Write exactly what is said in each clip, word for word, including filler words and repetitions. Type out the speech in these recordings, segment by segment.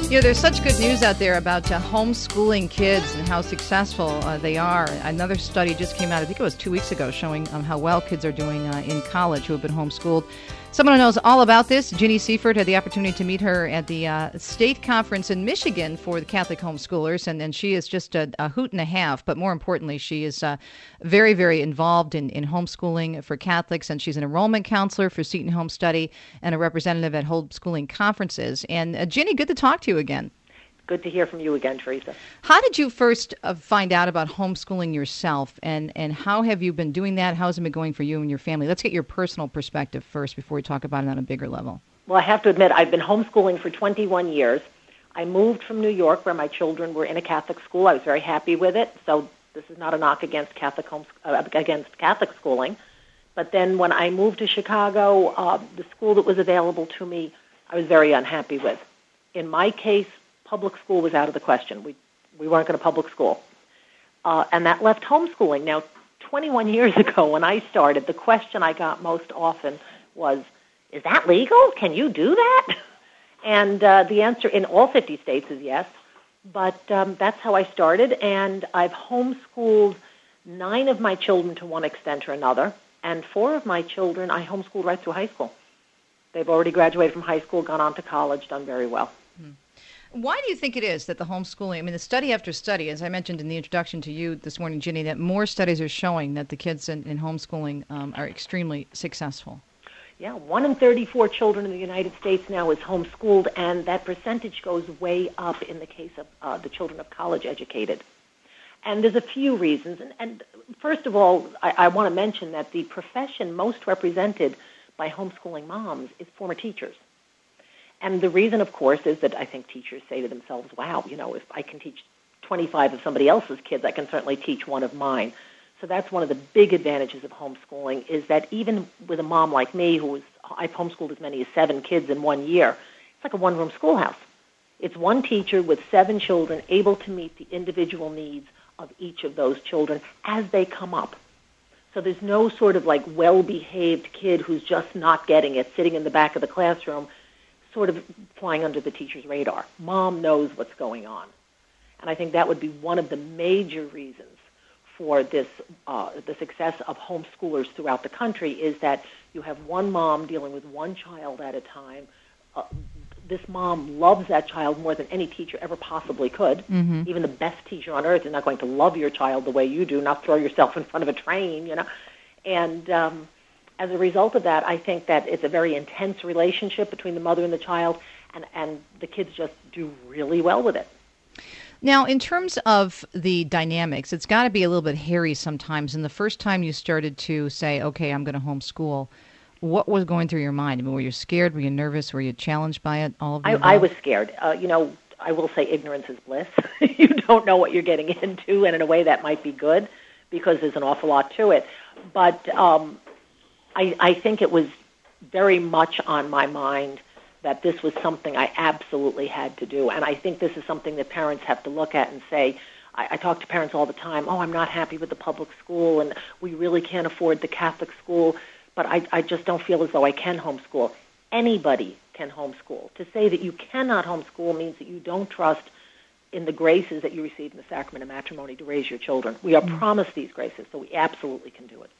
You know, there's such good news out there about uh, homeschooling kids and how successful uh, they are. Another study just came out, I think it was two weeks ago, showing um, how well kids are doing uh, in college who have been homeschooled. Someone who knows all about this, Ginny Seifert, had the opportunity to meet her at the uh, state conference in Michigan for the Catholic homeschoolers, and, and she is just a, a hoot and a half, but more importantly, she is uh, very, very involved in, in homeschooling for Catholics, and she's an enrollment counselor for Seton Home Study and a representative at homeschooling conferences. And uh, Ginny, good to talk to you again. Good to hear from you again, Teresa. How did you first uh, find out about homeschooling yourself, and, and how have you been doing that? How has it been going for you and your family? Let's get your personal perspective first before we talk about it on a bigger level. Well, I have to admit, I've been homeschooling for twenty-one years. I moved from New York where my children were in a Catholic school. I was very happy with it, so this is not a knock against Catholic homes, uh, against Catholic schooling. But then when I moved to Chicago, uh, the school that was available to me, I was very unhappy with. In my case, public school was out of the question. We we weren't going to public school. Uh, and that left homeschooling. Now, twenty-one years ago when I started, the question I got most often was, is that legal? Can you do that? And uh, the answer in all fifty states is yes. But um, that's how I started, and I've homeschooled nine of my children to one extent or another, and four of my children I homeschooled right through high school. They've already graduated from high school, gone on to college, done very well. Hmm. Why do you think it is that the homeschooling, I mean, the study after study, as I mentioned in the introduction to you this morning, Ginny, that more studies are showing that the kids in, in homeschooling um, are extremely successful? Yeah, one in thirty-four children in the United States now is homeschooled, and that percentage goes way up in the case of uh, the children of college-educated. And there's a few reasons. And, and first of all, I, I want to mention that the profession most represented by homeschooling moms is former teachers. And the reason, of course, is that I think teachers say to themselves, wow, you know, if I can teach twenty-five of somebody else's kids, I can certainly teach one of mine. So that's one of the big advantages of homeschooling, is that even with a mom like me, who was, I've homeschooled as many as seven kids in one year, it's like a one-room schoolhouse. It's one teacher with seven children able to meet the individual needs of each of those children as they come up. So there's no sort of like well-behaved kid who's just not getting it, sitting in the back of the classroom, sort of flying under the teacher's radar. Mom knows what's going on. And I think that would be one of the major reasons for this, uh, the success of homeschoolers throughout the country, is that you have one mom dealing with one child at a time. Uh, this mom loves that child more than any teacher ever possibly could. Mm-hmm. Even the best teacher on earth is not going to love your child the way you do, not throw yourself in front of a train, you know. And um, as a result of that, I think that it's a very intense relationship between the mother and the child, and, and the kids just do really well with it. Now, in terms of the dynamics, it's got to be a little bit hairy sometimes. And the first time you started to say, okay, I'm going to homeschool, what was going through your mind? I mean, were you scared? Were you nervous? Were you challenged by it? All of I, I was scared. Uh, you know, I will say ignorance is bliss. You don't know what you're getting into, and in a way that might be good because there's an awful lot to it. But um, I, I think it was very much on my mind that this was something I absolutely had to do. And I think this is something that parents have to look at and say, I, I talk to parents all the time, oh, I'm not happy with the public school, and we really can't afford the Catholic school, but I, I just don't feel as though I can homeschool. Anybody can homeschool. To say that you cannot homeschool means that you don't trust in the graces that you receive in the sacrament of matrimony to raise your children. We are mm-hmm. promised these graces, so we absolutely can do it.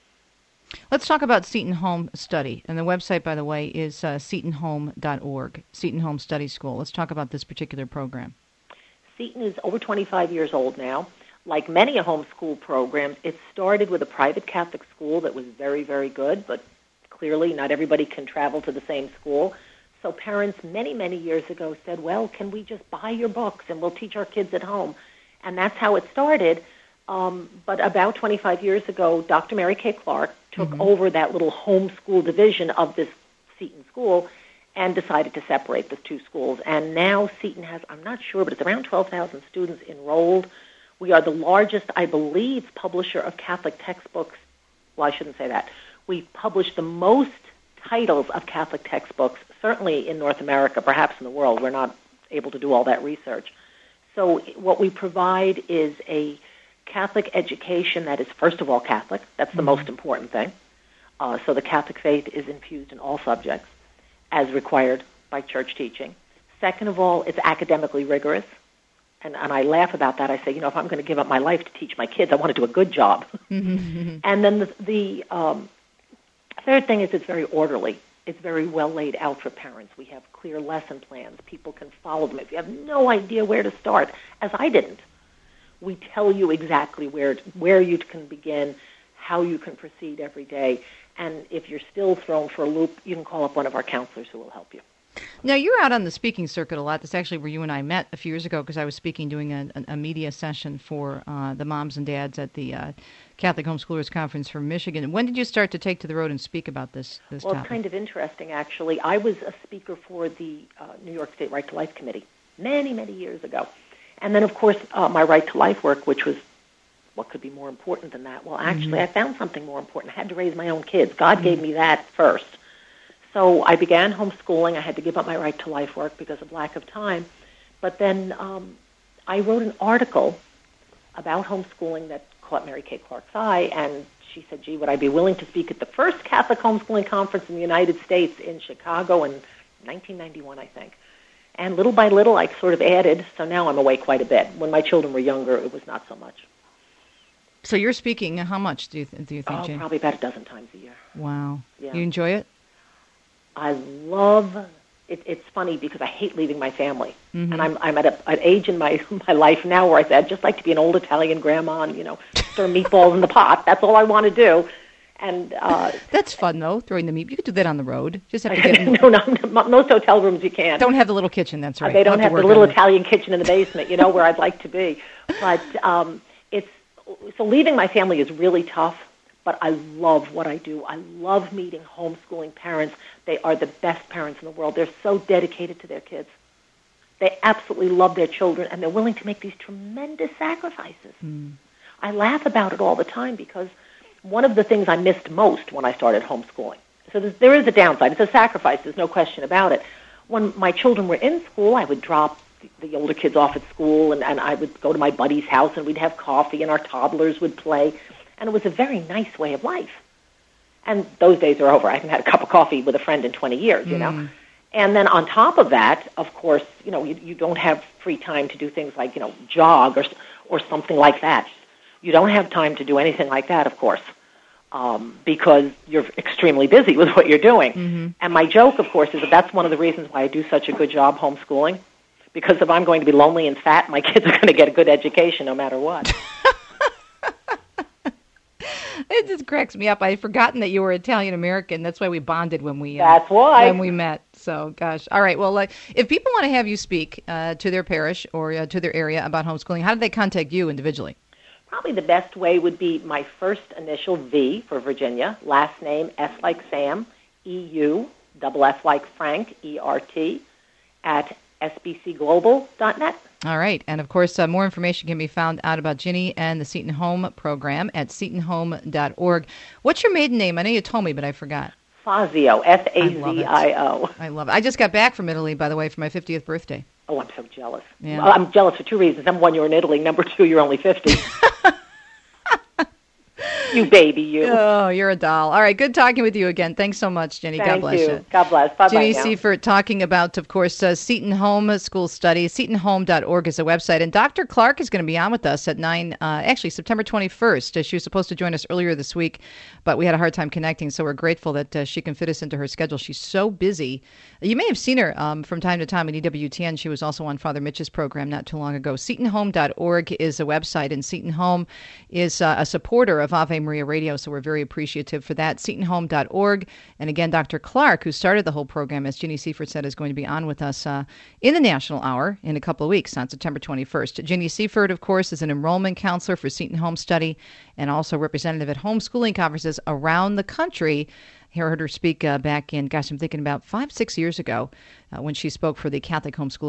Let's talk about Seton Home Study. And the website, by the way, is uh, seton home dot org, Seton Home Study School. Let's talk about this particular program. Seton is over twenty-five years old now. Like many homeschool programs, it started with a private Catholic school that was very, very good, but clearly not everybody can travel to the same school. So parents many, many years ago said, well, can we just buy your books and we'll teach our kids at home? And that's how it started. Um, but about twenty-five years ago, Doctor Mary Kay Clark took mm-hmm. over that little homeschool division of this Seton school and decided to separate the two schools. And now Seton has, I'm not sure, but it's around twelve thousand students enrolled. We are the largest, I believe, publisher of Catholic textbooks. Well, I shouldn't say that. We publish the most titles of Catholic textbooks, certainly in North America, perhaps in the world. We're not able to do all that research. So what we provide is a Catholic education that is, first of all, Catholic. That's the mm-hmm. most important thing. Uh, so the Catholic faith is infused in all subjects as required by church teaching. Second of all, it's academically rigorous. And, and I laugh about that. I say, you know, if I'm going to give up my life to teach my kids, I want to do a good job. And then the, the um, third thing is it's very orderly. It's very well laid out for parents. We have clear lesson plans. People can follow them. If you have no idea where to start, as I didn't, we tell you exactly where where you can begin, how you can proceed every day. And if you're still thrown for a loop, you can call up one of our counselors who will help you. Now, you're out on the speaking circuit a lot. That's actually where you and I met a few years ago because I was speaking, doing a, a media session for uh, the moms and dads at the uh, Catholic Homeschoolers Conference from Michigan. When did you start to take to the road and speak about this, this well, topic? Well, it's kind of interesting, actually. I was a speaker for the uh, New York State Right to Life Committee many, many years ago. And then, of course, uh, my Right to Life work, which was what could be more important than that? Well, actually, mm-hmm. I found something more important. I had to raise my own kids. God mm-hmm. gave me that first. So I began homeschooling. I had to give up my Right to Life work because of lack of time. But then um, I wrote an article about homeschooling that caught Mary Kay Clark's eye, and she said, gee, would I be willing to speak at the first Catholic homeschooling conference in the United States in Chicago in nineteen ninety-one, I think. And little by little, I sort of added, so now I'm away quite a bit. When my children were younger, it was not so much. So you're speaking how much, do you, th- do you think, oh, Jane? Probably about a dozen times a year. Wow. Yeah. You enjoy it? I love it. It's funny because I hate leaving my family. Mm-hmm. And I'm I'm at a, an age in my my life now where I say, I'd just like to be an old Italian grandma and, you know, stir meatballs in the pot. That's all I want to do. And uh, that's fun, though, throwing the meat. You could do that on the road. Just have to get no, no, most hotel rooms you can't. Don't have the little kitchen, that's right. Uh, they don't have, have the little Italian kitchen in the basement, you know, where I'd like to be. But um, it's so leaving my family is really tough. But I love what I do. I love meeting homeschooling parents. They are the best parents in the world. They're so dedicated to their kids. They absolutely love their children, and they're willing to make these tremendous sacrifices. Mm. I laugh about it all the time because one of the things I missed most when I started homeschooling, so there is a downside. It's a sacrifice. There's no question about it. When my children were in school, I would drop the, the older kids off at school, and, and I would go to my buddy's house, and we'd have coffee, and our toddlers would play. And it was a very nice way of life. And those days are over. I haven't had a cup of coffee with a friend in twenty years, you know. Mm. And then on top of that, of course, you know, you, you don't have free time to do things like, you know, jog or or something like that. You don't have time to do anything like that, of course, um, because you're extremely busy with what you're doing. Mm-hmm. And my joke, of course, is that that's one of the reasons why I do such a good job homeschooling, because if I'm going to be lonely and fat, my kids are going to get a good education no matter what. It just cracks me up. I had forgotten that you were Italian American. That's why we bonded when we uh, That's why. when we met. So, gosh. All right. Well, like, if people want to have you speak uh, to their parish or uh, to their area about homeschooling, how do they contact you individually? Probably the best way would be my first initial V for Virginia, last name S like Sam, E U, double F like Frank, E R T, at s b c global dot net. All right. And, of course, uh, more information can be found out about Ginny and the Seton Home program at seton home dot org. What's your maiden name? I know you told me, but I forgot. Fazio, F A Z I O. I love it. I just got back from Italy, by the way, for my fiftieth birthday. Oh, I'm so jealous. Yeah. Well, I'm jealous for two reasons. Number one, you're in Italy. Number two, you're only fifty. You baby, you. Oh, you're a doll. All right, good talking with you again. Thanks so much, Jenny. Thank God bless you. you. God bless. Bye-bye Jenny now. Seifert talking about, of course, uh, Seton Home School Study. seton home dot org is a website. And Doctor Clark is going to be on with us at nine, uh, actually September twenty-first. Uh, she was supposed to join us earlier this week, but we had a hard time connecting, so we're grateful that uh, she can fit us into her schedule. She's so busy. You may have seen her um, from time to time at E W T N. She was also on Father Mitch's program not too long ago. seton home dot org is a website, and Seton Home is uh, a supporter of Ave Maria Radio, so we're very appreciative for that. seton home dot org. And again, Doctor Clark, who started the whole program, as Ginny Seifert said, is going to be on with us uh, in the National Hour in a couple of weeks on September twenty-first. Ginny Seifert, of course, is an enrollment counselor for Seton Home Study and also representative at homeschooling conferences around the country. I heard her speak uh, back in, gosh, I'm thinking about five, six years ago uh, when she spoke for the Catholic Homeschool